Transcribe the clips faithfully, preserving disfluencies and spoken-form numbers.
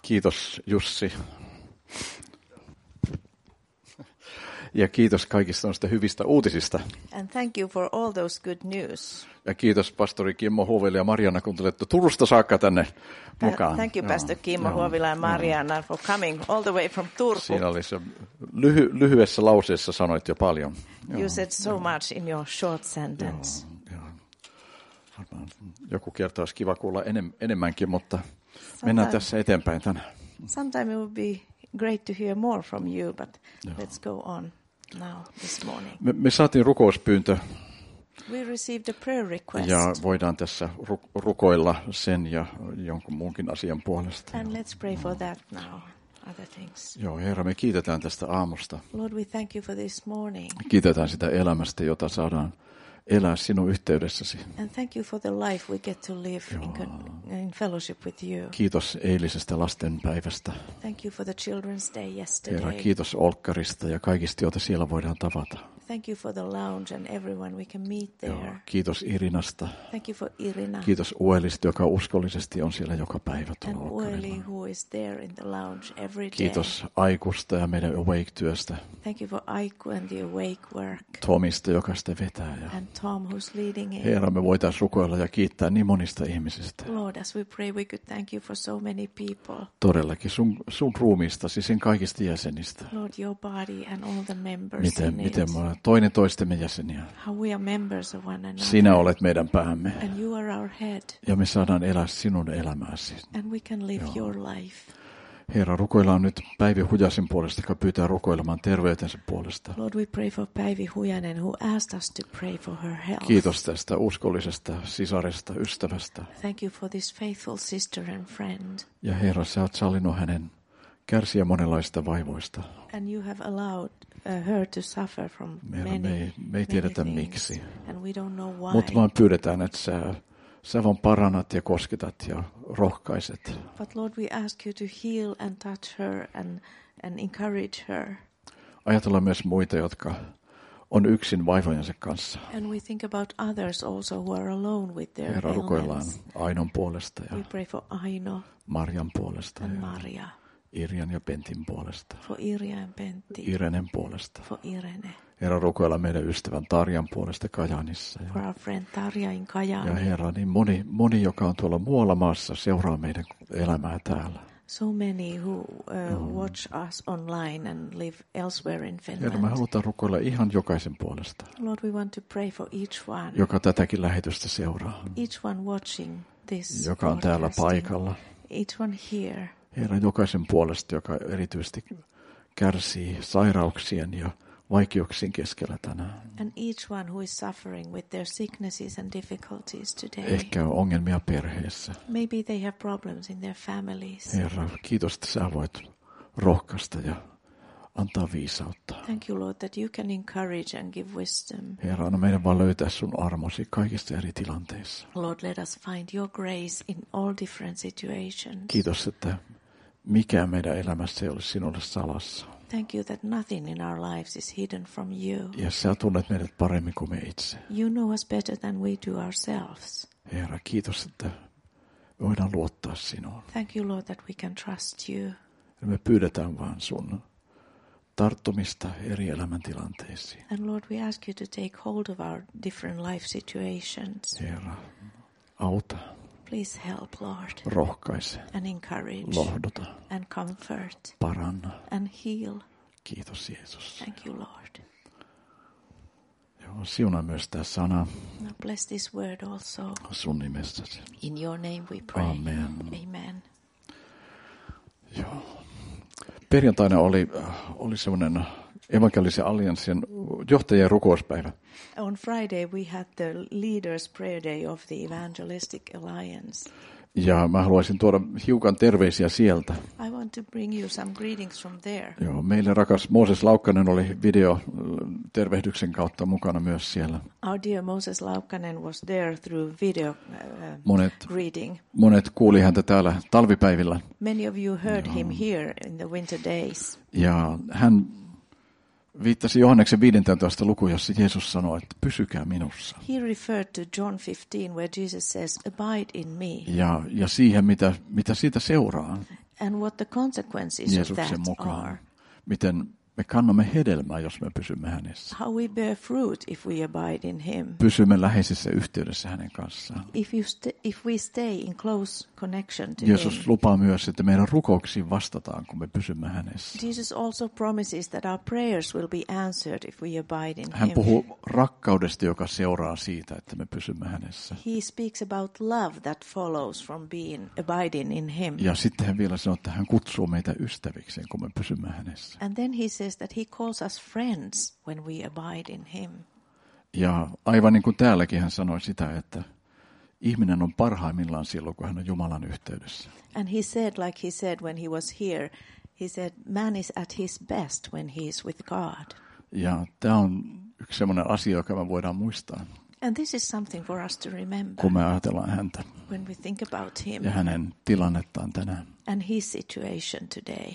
Kiitos Jussi. Ja kiitos kaikista noista hyvistä uutisista. And thank you for all those good news. Ja kiitos pastori Kimmo Huovila ja Marianna, kun tulette Turusta saakka tänne mukaan. Thank you, Pastor Kimmo Huovila and Marianna, for coming all the way from Turku. Siinä oli se lyhy- lyhyessä lauseessa sanoit jo paljon. You Joo. said so much in your short sentence. Joo, joo. Joku kerta olisi kiva kuulla enem- enemmänkin, mutta sometime, mennään tässä eteenpäin tänään. Sometime it would be great to hear more from you, but joo. let's go on now this morning. Me, me saatiin rukouspyyntö. We received a prayer request. Ja voidaan tässä ru- rukoilla sen ja jonkun muunkin asian puolesta. And let's pray for that now. Other things. Joo, Herra, me kiitetään tästä aamusta. Lord, we thank you for this morning. Kiitetään sitä elämästä, jota saadaan elää sinun yhteydessäsi. And thank you for the life we get to live in, in fellowship with you. Kiitos eilisestä lastenpäivästä. Thank you for the Children's Day yesterday. Herra, kiitos Olkkarista ja kaikista, joita siellä voidaan tavata. Thank you for the lounge and everyone we can meet there. Joo, kiitos Irinasta. Thank you for Irina. Kiitos Uelista, joka uskollisesti on siellä joka päivä tuolla And Ueli, who is there in the lounge every day. Kiitos Aikusta ja meidän Awake-työstä. Thank you for Aiku and the Awake work. Tomista, joka sitä vetää. Ja and Tom, who's leading it. Herra, me voitaisiin rukoilla ja kiittää niin monista ihmisistä. Lord, as we pray, we could thank you for so many people. Todellakin sun, sun ruumiistasi, sen kaikista jäsenistä. Lord, your body and all the members Miten, in miten it. me ollaan toinen toistemme jäseniä. How we are members of one another. Sinä olet meidän päämme. And you are our head. Ja me saadaan elää sinun elämääsi. And we can live Joo. your life. Herra, rukoillaan nyt Päivi Hujasin puolesta, joka pyytää rukoilemaan terveytensä puolesta. Lord, we pray for Päivi Hujanen, who asked us to pray for her health. Kiitos tästä uskollisesta sisaresta, ystävästä. Thank you for this faithful sister and friend. Ja Herra, sä oot sallinut hänen kärsiä monenlaista vaivoista. And you have allowed uh, her to suffer from Herra, many, me ei, me ei tiedetä many miksi. things. And we don't know why. Mutta vaan pyydetään, että sä, sä vaan parannat ja kosketat ja rohkaiset. But Lord, we ask you to heal and touch her and, and encourage her. Ajatellaan myös muita, jotka on yksin vaivojensa kanssa. And we think about others also who are alone with their Herra, rukoillaan ailments. Ainon puolesta We ja pray for Aino Marjan puolesta and ja Maria, Irjan ja Pentin puolesta, for Irja and Pentti, Irenen puolesta. for Irene, Herra, rukoillaan meidän ystävän Tarjan puolesta Kajaanissa. for Ja, our friend Tarja in ja Kajaani. Herra, niin moni, moni, joka on tuolla muualla maassa, seuraa meidän elämää täällä. So many who uh, watch us online and live elsewhere in Herra, me Finland. halutaan rukoilla ihan jokaisen puolesta, Lord, we want to pray for each one, joka tätäkin lähetystä seuraa, each one watching this joka on täällä broadcasting, paikalla. each one here. Herra, jokaisen puolesta, joka erityisesti kärsii sairauksien ja vaikeuksien keskellä tänään. And each one who is suffering with their sicknesses and difficulties today. Ehkä on ongelmia perheessä. Maybe they have problems in their families. Herra, kiitos, että sä voit rohkaista ja antaa viisautta. Thank you, Lord, that you can encourage and give wisdom. Herra, anna meidän vaan löytää sun armosi kaikista eri tilanteissa. Lord, let us find your grace in all different situations. Kiitos, että mikään meidän elämässä ei ole sinulle salassa. Thank you that nothing in our lives is hidden from you. Ja sä tunnet meidät paremmin kuin me itse. You know us better than we do ourselves. Herra, kiitos, että voidaan luottaa sinuun. Thank you, Lord, that we can trust you. Ja me pyydetään vaan sun tarttumista eri elämäntilanteisiin. And Lord, we ask you to take hold of our different life situations. Herra, auta, Please help, Lord, rohkaise, and encourage, lohduta, and comfort, paranna. and heal. Kiitos Jeesus. Thank you, Lord. Joo, siunaa myös tämä sana Now bless this word also. sun nimessäsi. In your name we pray. Amen. Amen. Joo. Perjantaina oli, oli semmoinen evankelisen allianssin johtajien rukouspäivä. On Friday we had the Leaders' Prayer Day of the Evangelistic Alliance. Ja mä haluaisin tuoda hiukan terveisiä sieltä. I want to bring you some greetings from there. Joo, meille rakas Mooses Laukkanen oli video tervehdyksen kautta mukana myös siellä. Our dear Moses Laukkanen was there through video uh, Monet, greeting. monet kuuli häntä täällä talvipäivillä. Many of you heard him here in the winter days. Ja hän viittasi Johanneksen viidentoista lukuun, jossa Jeesus sanoi, että pysykää minussa. He referred to John fifteen, where Jesus says, "Abide in me," Ja, ja siihen, mitä, mitä siitä seuraa. And what the consequences Jeesuksen of that mukaan. are. Miten me kannamme hedelmää, jos me pysymme hänessä. How we bear fruit if we abide in him. Pysymme läheisessä yhteydessä hänen kanssaan. If, you st- if we stay in close connection to Jeesus him. lupaa myös, että meidän rukouksiin vastataan, kun me pysymme hänessä. Jesus also promises that our prayers will be answered if we abide in Hän him. puhuu rakkaudesta, joka seuraa siitä, että me pysymme hänessä. He speaks about love that follows from being abiding in him. Ja sitten hän vielä sanoo, että hän kutsuu meitä ystävikseen, kun me pysymme hänessä. And then he says that he calls us friends when we abide in him. Ja aivan niin kuin täälläkin hän sanoi sitä, että ihminen on parhaimmillaan silloin, kun hän on Jumalan yhteydessä. And he said, like he said when he was here, he said, man is at his best when he is with God. Ja tämä on yksi sellainen asia, joka me voidaan muistaa, And this is something for us to remember kun me ajatellaan häntä when we think about him ja hänen tilannettaan tänään. and his situation today.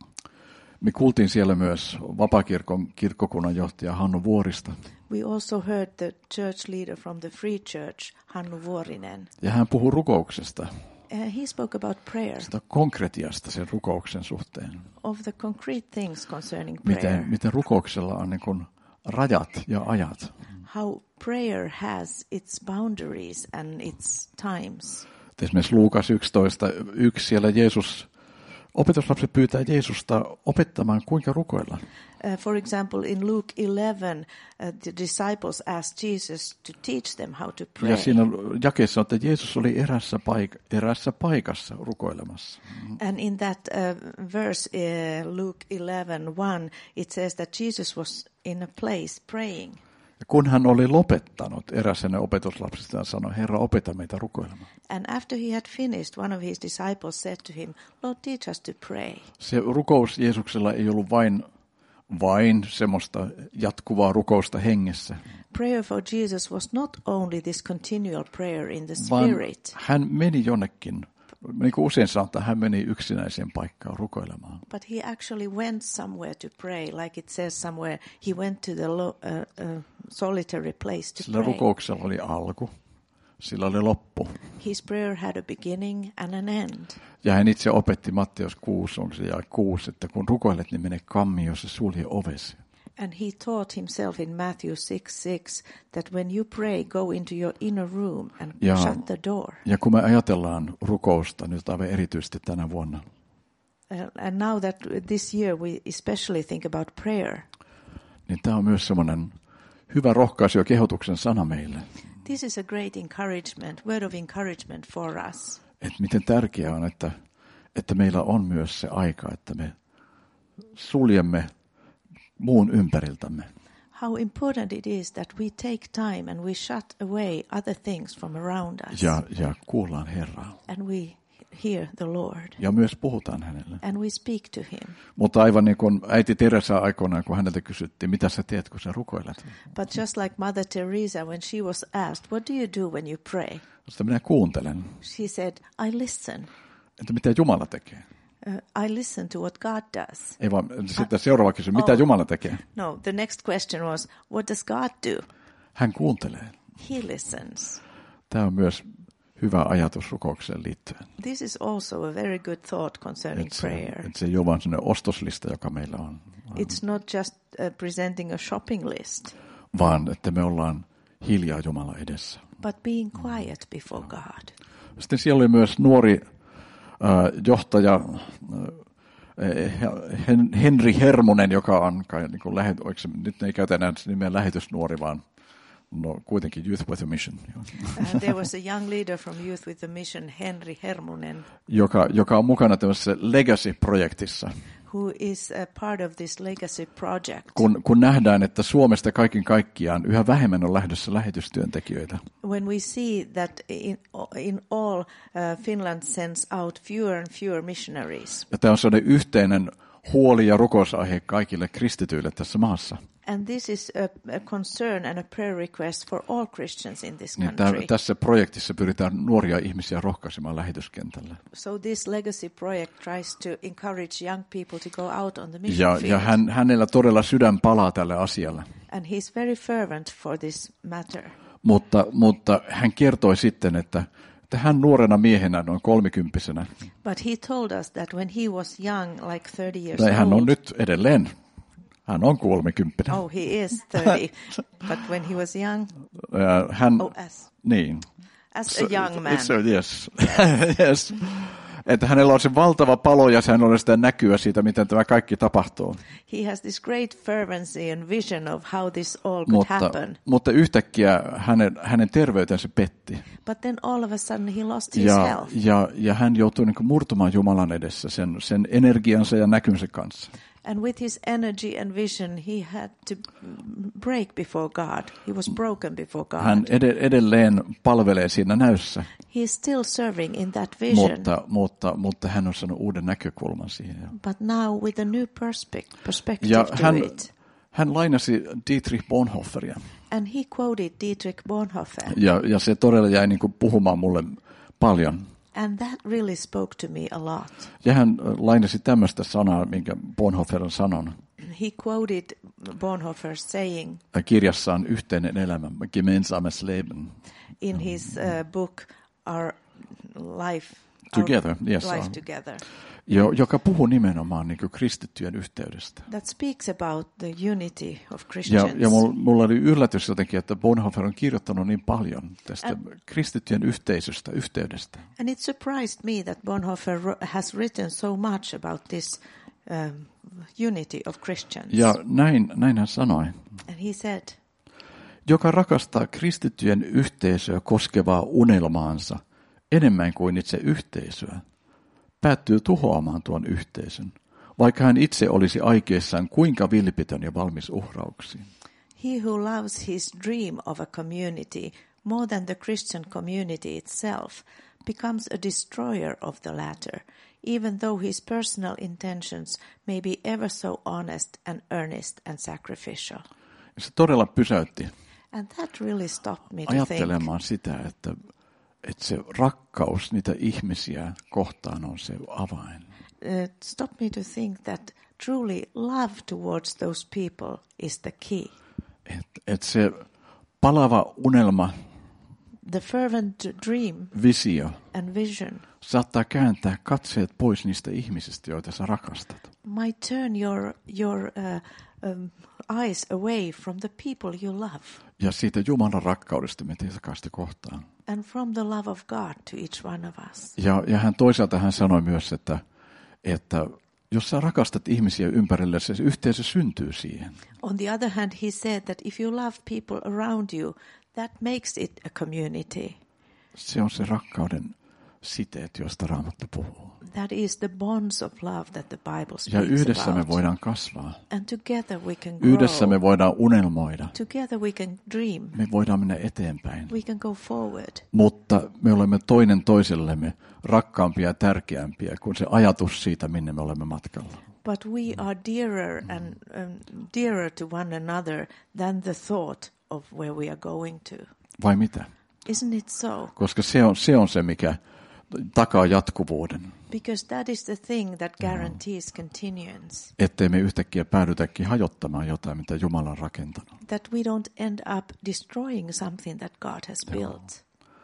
Me kuultiin siellä myös Vapaakirkon kirkkokunnan johtaja Hannu Vuorista. We also heard the church leader from the Free Church, Hannu Vuorinen. Ja hän puhui rukouksesta, Uh, he spoke about prayer, sitä konkretiasta sen rukouksen suhteen. of the concrete things concerning prayer. Miten, miten rukouksella on niin kuin rajat ja ajat. How prayer has its boundaries and its times. Esimerkiksi Luukas yksitoista yksi siellä Jeesus, opetuslapset pyytää Jeesusta opettamaan, kuinka rukoilla. Uh, for example, in Luke eleven, uh, the disciples asked Jesus to teach them how to pray. Ja siinä jakeessa on, että Jeesus oli erässä, paik- erässä paikassa rukoilemassa. And in that uh, verse, uh, Luke eleven one, it says that Jesus was in a place praying. Ja kun hän oli lopettanut, eräs hänen opetuslapsistaan sanoi, Herra, opeta meitä rukoilemaan. And after he had finished, one of his disciples said to him, Lord, teach us to pray. Se rukous Jeesuksella ei ollut vain, vain semmoista jatkuvaa rukousta hengessä, Prayer for Jesus was not only this continual prayer in the vaan spirit, hän meni jonnekin, niin kuin usein sanotaan, hän meni yksinäiseen paikkaan rukoilemaan. but he actually went somewhere to pray, like it says somewhere, he went to the lo- uh, uh, solitary place to Sillä pray. rukouksella oli alku, sillä oli loppu. His prayer had a beginning and an end. Ja hän itse opetti Matteus kuusi, onko se ja kuusi, että kun rukoilet, niin mene kammioon, se sulje ovesi. And he taught himself in Matthew six six that when you pray, go into your inner room and Ja, shut the door. ja kun me ajatellaan rukousta nyt aivan erityisesti tänä vuonna, Uh, and now that this year we especially think about prayer, niin tämä on myös semmoinen hyvä rohkaisu ja kehotuksen sana meille. this is a great encouragement, word of encouragement for us. Että miten tärkeää on, että, että meillä on myös se aika, että me suljemme muun ympäriltämme. How important it is that we take time and we shut away other things from around us. Ja, ja kuullaan Herraa. And we hear the Lord. Ja myös puhutaan hänelle. And we speak to him. Mutta aivan niin kuin äiti Teresa aikoinaan, kun häneltä kysyttiin, mitä sä teet, kun sä rukoilet? But just like Mother Teresa, when she was asked, what do you do when you pray? Sitten minä kuuntelen, She said, I listen. että mitä Jumala tekee. Uh, I listen to what God does. Ei vaan, sitten seuraava kysymys, mitä Oh. Jumala tekee? No, the next question was, what does God do? Hän kuuntelee. He listens. Tämä on myös hyvä ajatus rukoukseen liittyen. This is also a very good thought concerning Että se, prayer. että se ei ole vain sellainen ostoslista, joka meillä on, It's not just uh, presenting a shopping list, vaan että me ollaan hiljaa Jumala edessä. but being quiet before God. Sitten siellä oli myös nuori äh, johtaja äh, Hen, Henri Hermunen, joka on kai, niin kuin lähet, se, nyt ei käytä enää nimeä lähetysnuori, vaan no, kuitenkin Youth with a Mission. Uh, there was a young leader from Youth with a Mission, Henry Hermunen, joka, joka on mukana tämmöisessä Legacy-projektissa. who is a part of this legacy project. Kun, kun nähdään, että Suomesta kaiken kaikkiaan yhä vähemmän on lähdössä lähetystyöntekijöitä, When we see that in, in all uh, Finland sends out fewer and fewer missionaries. ja tämä on sellainen yhteinen huoli ja rukousaihe kaikille kristityille tässä maassa, And this is a, a concern and a prayer request for all Christians in this niin country. tää, tässä projektissa pyritään nuoria ihmisiä rohkaisemaan lähetyskentälle. So this legacy project tries to encourage young people to go out on the mission Ja, field. ja hän, hänellä todella sydän palaa tälle asialle. And he's very fervent for this matter. Mutta, mutta hän kertoi sitten, että, että että hän nuorena miehenä, noin kolmikymppisenä, But he told us that when he was young, like thirty years tai hän on old, nyt edelleen, hän on kolmekymppinen. oh, he is thirty, but when he was young, Ja hän, oh, as, niin. as a young man, It's a, yes. yes. Että hänellä on se valtava palo ja hän on sitä näkyä siitä, miten tämä kaikki tapahtuu. he has this great fervency and vision of how this all could Mutta, happen. mutta yhtäkkiä hänen, hänen terveytensä petti. But then all of a sudden he lost his Ja, health. ja, ja hän joutui niin kuin murtumaan Jumalan edessä sen, sen energiansa ja näkynsä kanssa. And with his energy and vision, he had to break before God. He was broken before God. Hän ed- edelleen palvelee siinä näyssä, He is still serving in that vision. mutta, mutta, mutta hän on saanut uuden näkökulman siihen. But now with a new perspec- perspective Ja to hän, it. hän lainasi Dietrich Bonhoefferia. And he quoted Dietrich Bonhoeffer. Ja, ja se todella jäi niin kuin puhumaan mulle paljon. And that really spoke to me a lot. Ja hän lainasi tämmöistä sanaa, minkä Bonhoeffer on sanonut He quoted Bonhoeffer saying kirjassaan Yhteinen elämä, Gemeinsames Leben. in his uh, book, Our Life, Together, our yes. life Together, Jo, joka puhuu nimenomaan niin kuin kristittyjen yhteydestä. that speaks about the unity of Ja, Christians. ja mulla, mulla oli yllätys jotenkin, että Bonhoeffer on kirjoittanut niin paljon tästä And- kristittyjen yhteisöstä, yhteydestä. And it surprised me that Bonhoeffer wr- has written so much about this um, unity of Christians. Ja näin, näin hän sanoi. And he said, Joka rakastaa kristittyjen yhteisöä koskevaa unelmaansa enemmän kuin itse yhteisöä, päättyy tuhoamaan tuon yhteisön, vaikka hän itse olisi aikeissaan kuinka vilpitön ja valmis uhrauksiin. he who loves his dream of a community more than the Christian community itself becomes a destroyer of the latter, even though his personal intentions may be ever so honest and earnest and sacrificial. Ja se todella pysäytti And that really stopped me to think. ajattelemaan sitä, että, että se rakkaus niitä ihmisiä kohtaan on se avain. Uh, stopped me to think that truly love towards those people is the key. Että et se palava unelma, The fervent dream visio, and vision saattaa kääntää katseet pois niistä ihmisistä, joita sä rakastat. might turn your your uh, um, eyes away from the people you love Ja siitä Jumalan rakkaudesta me teitä kohtaan. and from the love of God to each one of us. Ja, ja hän toisaalta hän sanoi myös, että, että jos sä rakastat ihmisiä ympärille, se yhteisö syntyy siihen. On the other hand, he said that if you love people around you, that makes it a community. Se on se rakkauden siteet, joista Raamattu puhuu. That is the bonds of love that the Bible Ja speaks yhdessä me about. voidaan kasvaa. And together we can grow. Yhdessä me voidaan unelmoida. Together we can dream. Me voidaan mennä eteenpäin. We can go forward. Mutta me olemme toinen toisellemme rakkaampia ja tärkeämpiä kuin se ajatus siitä, minne me olemme matkalla. But we are dearer and um, dearer to one another than the thought of where we are going to. Vai mitä? Isn't it so? Koska se on se, on se mikä takaa jatkuvuuden. Because that is the thing that guarantees continuance. Ettei me yhtäkkiä päädytäkin hajottamaan jotain, mitä Jumala on rakentanut. That we don't end up destroying something that God has built.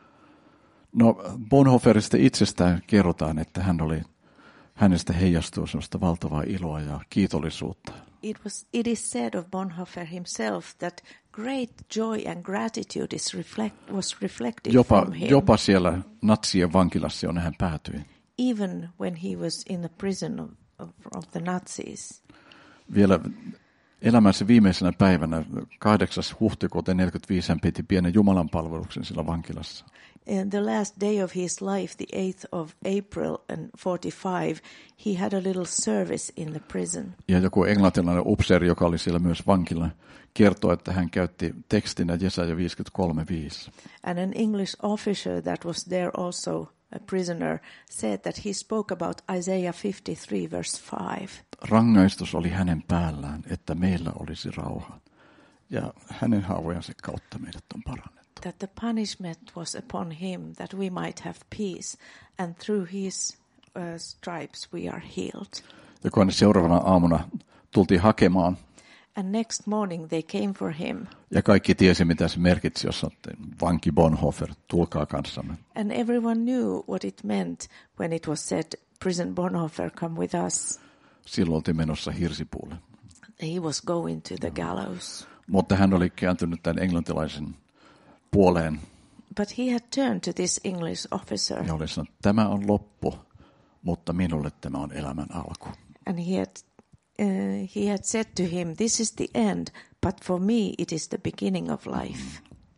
No, Bonhoefferista itsestään kerrotaan, että hän oli, hänestä heijastuu sellaista valtavaa iloa ja kiitollisuutta. It was. It is said of Bonhoeffer himself that great joy and gratitude is reflect, was reflected Jopa, from him. jopa siellä natsien vankilassa, jonne hän päätyi. Even when he was in the prison of, of, of the Nazis. Vielä elämänsä viimeisenä päivänä, kahdeksas huhtikuuta neljäkymmentäviisi, hän piti pienen jumalanpalveluksen siellä vankilassa. In the last day of his life, the eighth of April and forty-five, he had a little service in the prison. Ja joku englantilainen upseeri, joka oli siellä myös vankilla, kertoi, että hän käytti tekstinä Jesaja viisikymmentäkolme viisi. And an English officer that was there also, a prisoner, said that he spoke about Isaiah fifty-three verse five. Rangaistus oli hänen päällään, että meillä olisi rauha. Ja hänen haavojensa kautta meidät on parannettu. That the punishment was upon him that we might have peace, and through his uh, stripes we are healed. Ja kun seuraavana aamuna tultiin hakemaan, And next morning they came for him. Ja kaikki tiesi, mitä se merkitsi, jos sanottiin, vanki Bonhoeffer, tulkaa kanssamme. And everyone knew what it meant when it was said, Prison Bonhoeffer, come with us. Silloin oltiin menossa hirsipuulle. He was going to the gallows. Mutta hän oli kääntynyt tämän englantilaisen puoleen. But he had turned to this English officer. Ja oli sanonut, tämä on loppu, mutta minulle tämä on elämän alku. And he had, uh, he had said to him, this is the end, but for me it is the beginning of life.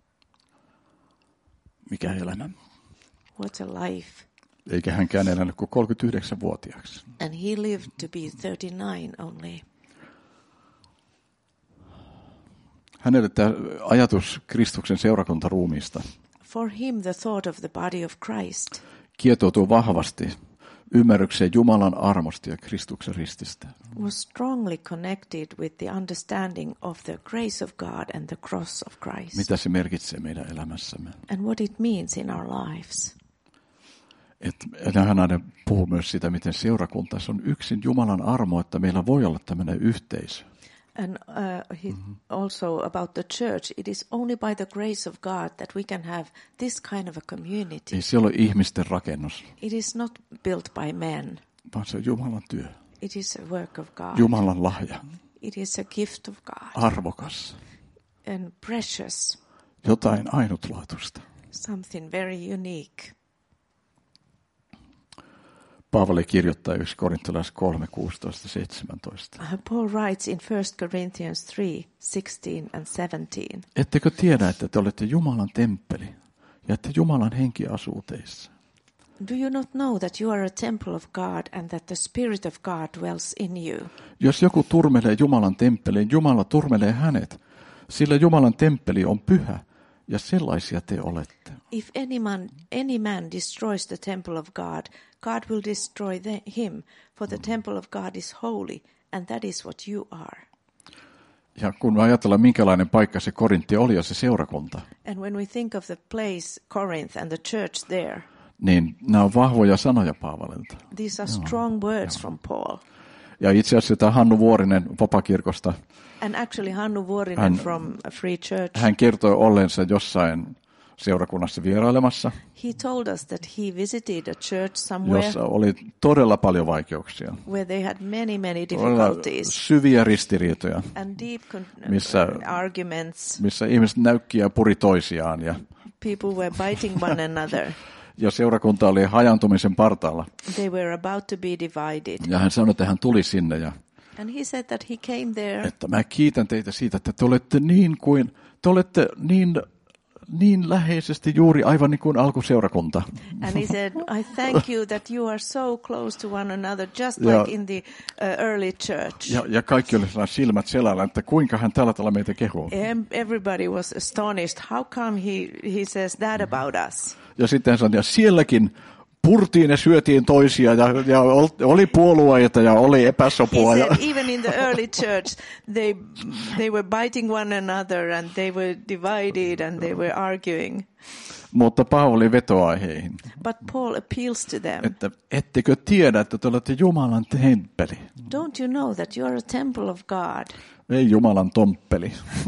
Mikä elämä? What a life. Eikä hänkään elänyt kuin kolmekymmentäyhdeksänvuotiaaksi. And he lived to be thirty-nine only. Hänelle tämä ajatus Kristuksen seurakuntaruumiista For him the thought of the body of Christ kietoutuu vahvasti ymmärrykseen Jumalan armosta ja Kristuksen rististä. was strongly connected with the understanding of the grace of God and the cross of Christ. Mitä se merkitsee meidän elämässämme? And what it means in our lives. Että hän aina puhuu myös sitä, miten seurakunta on yksin Jumalan armo, että meillä voi olla tämmöinen yhteisö. And uh, he mm-hmm. also about the church, it is only by the grace of God that we can have this kind of a community. Ei se ole ihmisten rakennus, It is not built by men. vaan se on Jumalan työ. It is a work of God. Jumalan lahja, It is a gift of God. arvokas, And precious. jotain ainutlaatuista. Something very unique. Paavali kirjoittaa yksi Korintalais kolme, kuusitoista, seitsemäntoista. Uh, Paul writes in First Corinthians three, sixteen and seventeen. Ettekö tiedä, että te olette Jumalan temppeli ja että Jumalan henki asuu teissä? Do you not know that you are a temple of God and that the Spirit of God dwells in you? Jos joku turmelee Jumalan temppeliin, Jumala turmelee hänet, sillä Jumalan temppeli on pyhä ja sellaisia te olette. If any man, any man destroys the temple of God, God will destroy the, him, for the temple of God is holy, and that is what you are. Ja kun me ajatellaan, minkälainen paikka se Korintti oli ja se seurakunta, And when we think of the place, Corinth, and the church there, niin nämä on vahvoja sanoja Paavalilta. these are strong words from Paul. Ja itse asiassa tämä Hannu Vuorinen Vapakirkosta, And actually Hannu Vuorinen Hän- from a Free Church, hän kertoi olleensa jossain seurakunnassa vierailemassa, he told us that he visited a church somewhere jossa oli todella paljon vaikeuksia. where they had many, many Todella difficulties syviä ristiriitoja, and deep con- missä, arguments. missä ihmiset näykki ja puri toisiaan. Ja, People were biting one another. ja seurakunta oli hajantumisen partaalla. They were about to be divided. Ja hän sanoi, että hän tuli sinne ja And he said that he came there. että mä kiitän teitä siitä, että te olette niin kuin, te olette niin, niin läheisesti juuri aivan niin kuin alkuseurakunta. And he said, I thank you that you are so close to one another, just Ja- like in the uh, early church. Ja, ja kaikki oli sellainen silmät selällä, että kuinka hän tällä tavalla meitä kehuu. Em- Everybody was astonished. How come he, he says that about us? Ja sitten hän sanoi, ja sielläkin purtiin ja syötiin toisia ja, ja oli puolueita ja oli He epäsopua. Ja, said even in the early church, they, they were biting one another and they were divided and they were arguing. mutta Paavali vetoaa heihin, But Paul appeals to them. että ettekö tiedä, että te olette Jumalan temppeli. Don't you know that you are a temple of God? Ei Jumalan tomppeli.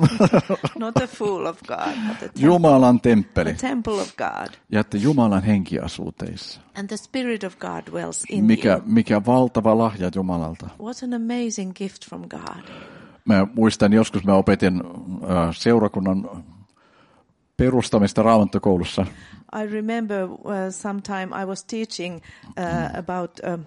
Not a fool of God, but a, tem- Jumalan a temppeli. temple of God. Ja että Jumalan henki asuu teissä. And the Spirit of God dwells in Mikä, you. mikä valtava lahja Jumalalta. What an amazing gift from God. Mä muistan joskus, mä opetin äh, seurakunnan perustamista Raamattokoulussa. I remember uh, sometime I was teaching uh, about um,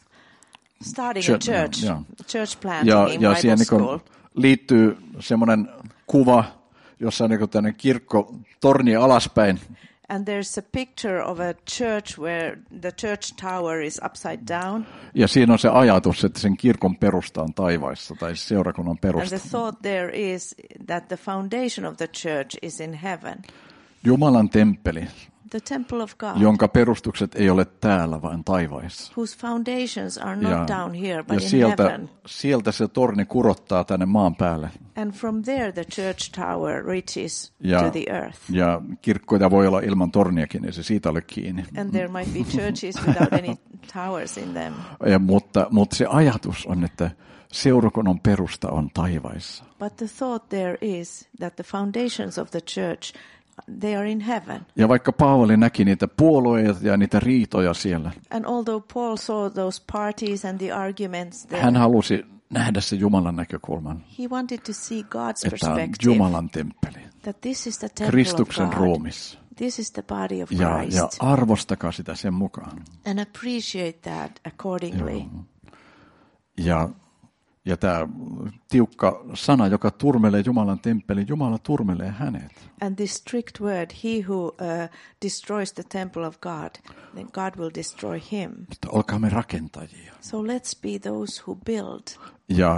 starting Church- a church, yeah. church planting Ja, in ja Bible siihen school. niin liittyy semmoinen kuva, jossa on niin tämmöinen kirkko torni alaspäin. And there's a picture of a church where the church tower is upside down. Ja siinä on se ajatus, että sen kirkon perusta on taivaissa, tai seurakunnan And perusta. the thought there is that the foundation of the church is in heaven. Jumalan temppeli, The temple of God, jonka perustukset ei ole täällä, vaan taivaissa. whose foundations are not down here, but ja in sieltä, heaven. sieltä se torni kurottaa tänne maan päälle. And from there the church tower reaches Ja, to the earth. ja kirkkoja voi olla ilman torniakin, ei se siitä ole kiinni. And there might be churches without any towers in them. Ja, mutta, mutta se ajatus on, että seurakunnan perusta on taivaissa. But the thought there is that the foundations of the church, they are in heaven. Ja vaikka Paavali näki niitä puolueita ja niitä riitoja siellä, And although Paul saw those parties and the arguments there, hän halusi nähdä se Jumalan näkökulman, he wanted to see God's että on perspective, Jumalan temppeli, that this is the temple Kristuksen of God. ruumis. This is the body of Ja, Christ. ja arvostakaa sitä sen mukaan. And appreciate that accordingly. Ja, ja tämä tiukka sana, joka turmelee Jumalan temppelin, Jumala turmelee hänet. And this strict word, he who uh, destroys the temple of God, then God will destroy him. Mutta olkaamme rakentajia. So let's be those who build. Ja,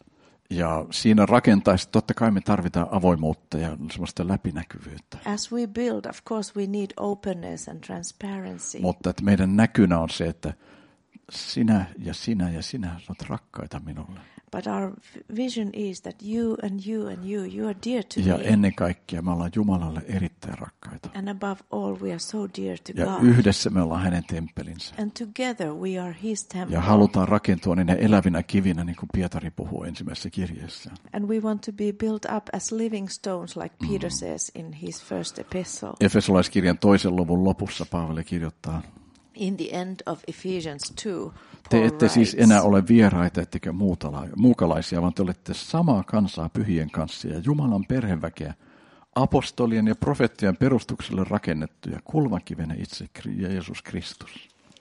ja siinä rakentaessa totta kai me tarvitaan avoimuutta ja sellaista läpinäkyvyyttä. As we build, of course we need openness and transparency. Mutta että meidän näkynä on se, että sinä ja sinä ja sinä olet rakkaita minulle. But our vision is that you and you and you, you are dear to Ja me. ennen kaikkea me ollaan Jumalalle erittäin rakkaita. And above all, we are so dear to Ja God. yhdessä me ollaan hänen temppelinsä. And together we are his temple. Ja halutaan rakentua niinä elävinä kivinä, niin kuin Pietari puhuu ensimmäisessä kirjeessä. And we want to be built up as living stones, like Peter says in his first epistle. Efesolaiskirjan toisen luvun lopussa Paavali kirjoittaa, In the end of Ephesians two, te Paul ette siis writes, enää ole vieraita ettekä muutala- muukalaisia, vaan te olette samaa kansaa pyhien kanssa ja Jumalan perheväkeä, apostolien ja profeettien perustukselle rakennettuja, kulmakivenä itse Jeesus Kristus.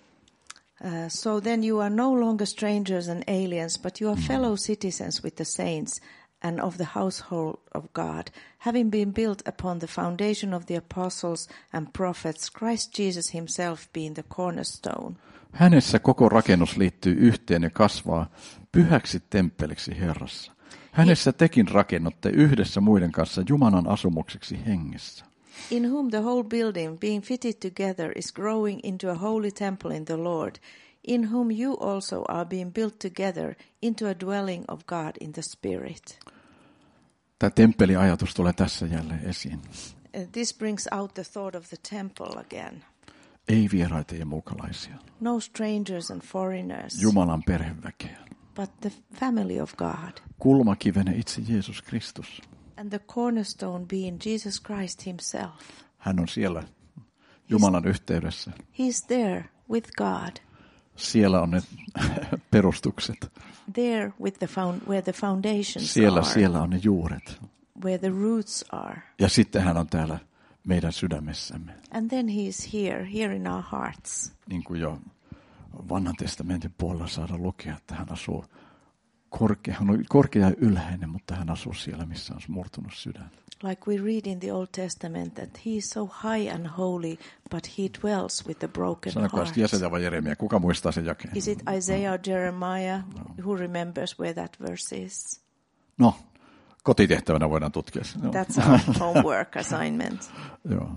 Uh, so then you are no longer strangers and aliens, but you are fellow citizens with the saints and of the household of God, having been built upon the foundation of the apostles and prophets, Christ Jesus himself being the cornerstone. Hänessä koko rakennus liittyy yhteen ja kasvaa pyhäksi temppeliksi Herrassa. Hänessä tekin rakennutte yhdessä muiden kanssa Jumalan asumukseksi hengessä. In whom the whole building, being fitted together, is growing into a holy temple in the Lord, in whom you also are being built together into a dwelling of God in the Spirit. Tämä temppeliajatus tulee tässä jälleen esiin. Uh, this brings out the thought of the temple again. Ei vieraita ja muukalaisia. No strangers and foreigners, Jumalan perheväkeä. but the family of God. Kulmakivenä itse Jeesus Kristus. And the cornerstone being Jesus Christ himself. Hän on siellä Jumalan yhteydessä. He's there with God, Siellä on ne perustukset. there with the found, where the foundations Siellä, are, siellä on ne juuret. where the roots are. Ja sitten hän on täällä meidän sydämessämme. And then he's here, here in our hearts. Niin kuin jo vanhan testamentin puolella saadaan lukea, että hän asuu korkea, hän on korkea ja ylhäinen, mutta hän asuu siellä, missä on murtunut sydän. Like we read in the Old Testament that he is so high and holy, but he dwells with the broken Sanokaa heart. Jesaja vai Jeremia, kuka muistaa sen jakeen? Is it Isaiah or Jeremiah? Who remembers where that verse is? No, kotitehtävänä voidaan tutkia se. No. That's our homework assignment. Joo.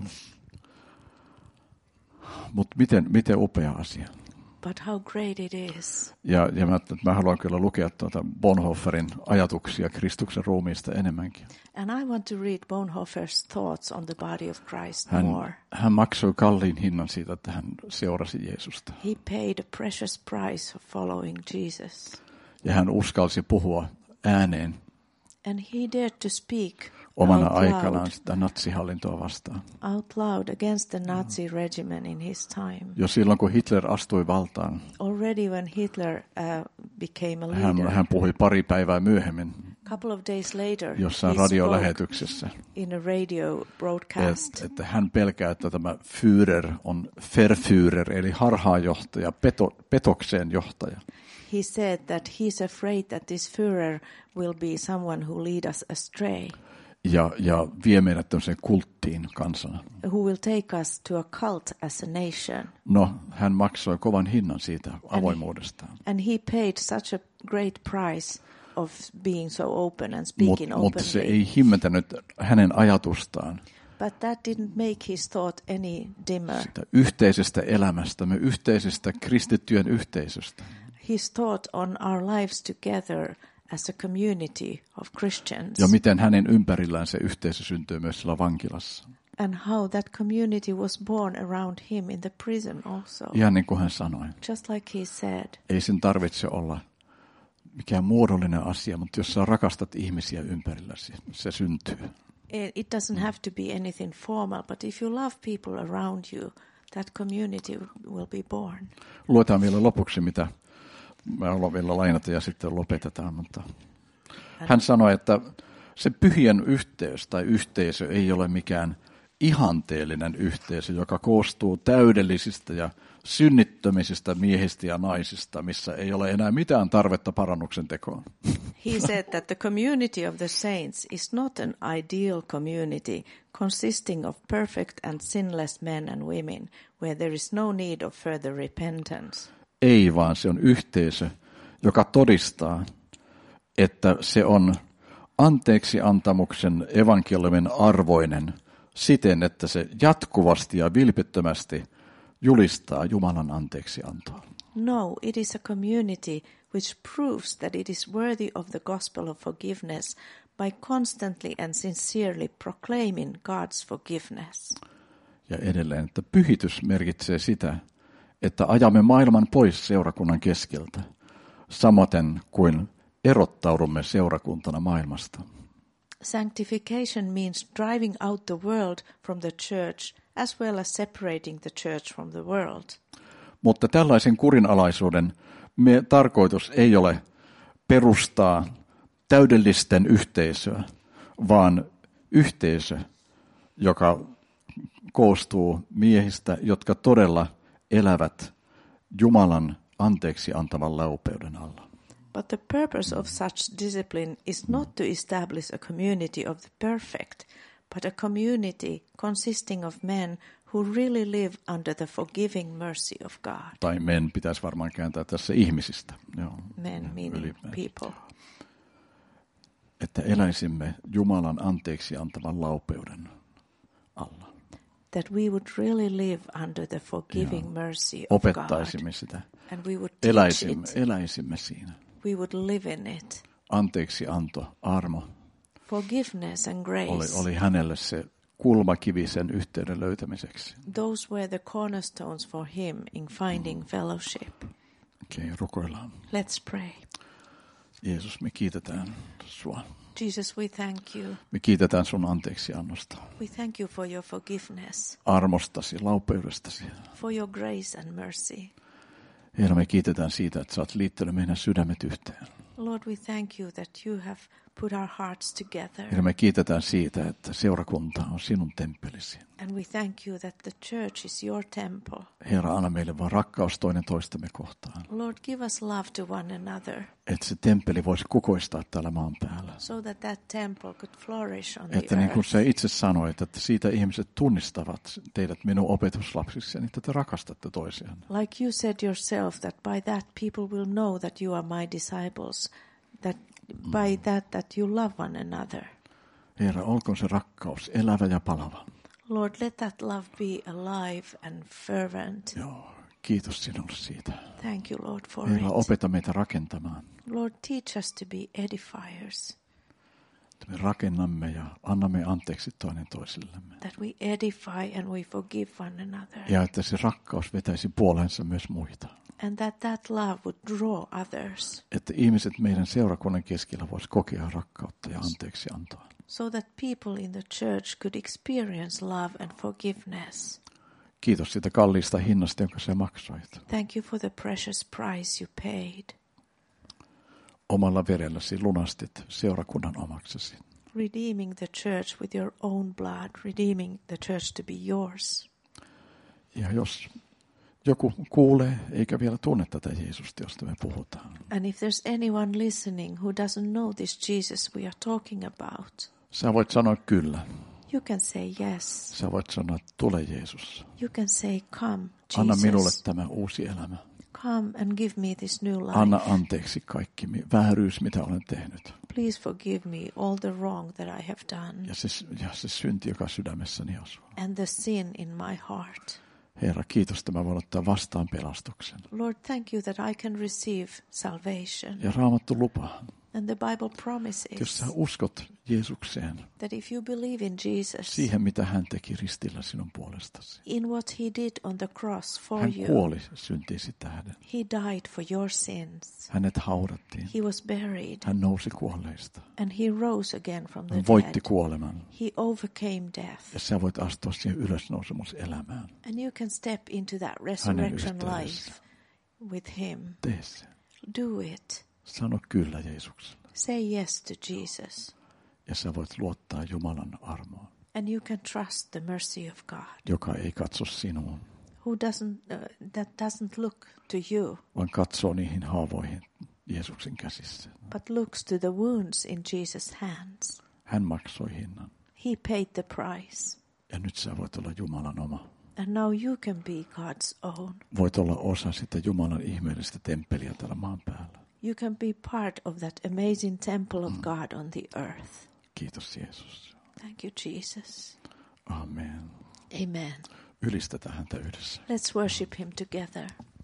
Mutta miten, miten upea asia. But how great it is. Ja, ja mä, mä haluan kyllä lukea tuota Bonhoefferin ajatuksia Kristuksen ruumiista enemmänkin. And I want to read Bonhoeffer's thoughts on the body of Christ Hän, more. hän maksoi kalliin hinnan siitä, että hän seurasi Jeesusta. He paid a precious price for following Jesus. Ja hän uskalsi puhua ääneen And he dared to speak omana out loud, aikanaan sitä natsihallintoa vastaan. out loud against the Nazi regimen in his time. Jo silloin, kun Hitler astui valtaan, Already when Hitler uh, became a hän, leader, hän puhui pari päivää myöhemmin a couple of days later, jossain he spoke radiolähetyksessä, in a radio broadcast että, että hän pelkää, että tämä Führer on Verführer, eli harhaanjohtaja, peto, petokseen johtaja. He said that he's afraid that this Führer will be someone who lead us astray, Ja, ja vie meidät tämmöiseen kulttiin kansana. who will take us to a cult as a nation. No, hän maksoi kovan hinnan siitä avoimuudestaan. And he paid such a great price of being so open and speaking Mut, mutta se openly. ei himmentänyt hänen ajatustaan But that didn't make his thought any dimmer. sitä yhteisestä elämästämme, yhteisestä kristittyjen yhteisöstä. His thought on our lives together as a community of Christians. Ja miten hänen ympärillään se yhteisö syntyy myös siellä vankilassa. And how that community was born around him in the prison also. Ihan niin kuin hän sanoi. Just like he said. Ei sen tarvitse olla mikään muodollinen asia, mutta jos sä rakastat ihmisiä ympärilläsi, se syntyy. It doesn't have to be anything formal, but if you love people around you, that community will be born. Luetaan vielä lopuksi, mitä mä haluan vielä lainata ja sitten lopetetaan. Mutta hän sanoi, että se pyhien yhteys tai yhteisö ei ole mikään ihanteellinen yhteisö, joka koostuu täydellisistä ja synnittömisistä miehistä ja naisista, missä ei ole enää mitään tarvetta parannuksen tekoon. He said that the community of the saints is not an ideal community consisting of perfect and sinless men and women, where there is no need of further repentance. Ei, vaan se on yhteisö, joka todistaa, että se on anteeksi antamuksen evankeliumin arvoinen siten, että se jatkuvasti ja vilpittömästi julistaa Jumalan anteeksiantoa. No, it is a community which proves that it is worthy of the gospel of forgiveness by constantly and sincerely proclaiming God's forgiveness. Ja edelleen, että pyhitys merkitsee sitä, että ajamme maailman pois seurakunnan keskeltä, samaten kuin erottaudumme seurakuntana maailmasta. Sanctification means driving out the world from the church as well as separating the church from the world. Mutta tällaisen kurinalaisuuden me, tarkoitus ei ole perustaa täydellisten yhteisöä, vaan yhteisö, joka koostuu miehistä, jotka todella elävät Jumalan anteeksi antavan laupeuden alla. But the purpose of such discipline is not to establish a community of the perfect, but a community consisting of men who really live under the forgiving mercy of God. Tai men pitäisi varmaan kääntää tässä ihmisistä. Joo. Men meaning people. Että eläisimme Jumalan anteeksi antavan laupeuden alla. That we would really live under the forgiving Joo. mercy of Opettaisimme God. sitä. And we would eläisimme, teach it. eläisimme siinä. We would live in it. Anteeksi anto, armo. Forgiveness and grace. Oli, oli hänelle se kulmakivi sen yhteyden löytämiseksi. Those were the cornerstones for him in finding mm. fellowship. Okei, okay, rukoillaan. Let's pray. Jeesus, me kiitetään sua. Jesus, we thank you. Me kiitetään sun anteeksiannosta. We thank you for your forgiveness. Armostasi, laupeudestasi. For your grace and mercy. Herra, me kiitetään siitä, että sä oot liittänyt meidän sydämet yhteen. Lord, we thank you that you have put our hearts together. Herra, me kiitetään siitä, että seurakunta on sinun temppelisi. And we thank you that the church is your temple. Herra, anna meille vaan rakkaus toinen toistemme kohtaan. Lord, give us love to one another. Että se temppeli voisi kukoistaa täällä maan päällä. So that that temple could flourish on the Että niin kuin sä itse sanoit, että siitä ihmiset tunnistavat teidät minun opetuslapsiksi, niin että te rakastatte toisiaan. Like you said yourself, that by that people will know that you are my disciples, that by that that you love one another. Herra, olkoon se rakkaus elävä ja palava. Lord, let that love be alive and fervent. Joo, kiitos sinulle siitä. Thank you, Lord, for Herra, it. opeta meitä rakentamaan. Lord, teach us to be edifiers. Että me rakennamme ja annamme anteeksi toinen toisillemme. That we edify and we forgive one another. Ja että se rakkaus vetäisi puoleensa myös muita. And that that love would draw others. Että ihmiset meidän seurakunnan keskellä voisi kokea rakkautta ja anteeksi antoa. So that people in the church could experience love and forgiveness. Kiitos siitä kalliista hinnasta, jonka sä maksoit. Thank you for the precious price you paid. Omalla verelläsi lunastit seurakunnan omaksesi. Redeeming the church with your own blood, redeeming the church to be yours. Ja jos joku kuulee eikä vielä tunne tätä Jeesusta, josta me puhutaan. And if there's anyone listening who doesn't know this Jesus we are talking about, sä voit sanoa kyllä. You can say yes. Sä voit sanoa, tule Jeesus. You can say, come, Jesus. Anna minulle tämä uusi elämä. Come and give me this new life. Anna anteeksi kaikki vääryys, mitä olen tehnyt. Please forgive me all the wrong that I have done. Ja se, ja se synti, joka sydämessäni asuu. And the sin in my heart. Herra, kiitos, että mä voin ottaa vastaan pelastuksen. Lord, thank you that I can receive salvation. Ja Raamattu lupaa, And the Bible promises Jos sä uskot Jeesukseen, that if you believe in Jesus, siihen mitä hän teki ristillä sinun puolestasi. in what he did on the cross for Hän you, kuoli syntiisi tähden. he died for your sins. Hänet haudattiin. He was buried Hän nousi kuolleista. and he rose again from the Hän voitti dead. kuoleman. He overcame death. Ja sä voit astua siihen ylösnousemuselämään. And you can step into that Hänen resurrection yhteydessä. life with him. Tee se. Do it. Sano kyllä Jeesukselle. Say yes to Jesus. Ja sä voit luottaa Jumalan armoon, And you can trust the mercy of God, joka ei katso sinuun, who doesn't uh, that doesn't look to you, vaan katsoo niihin haavoihin Jeesuksen käsissä. but looks to the wounds in Jesus' hands. Hän maksoi hinnan. He paid the price. Ja nyt sä voit olla Jumalan oma. And now you can be God's own. Voit olla osa sitä Jumalan ihmeellistä temppeliä täällä maan päällä. You can be part of that amazing temple of God on the earth. Kiitos Jeesus. Thank you, Jesus. Amen. Amen. Ylistetään häntä yhdessä. Let's worship him together.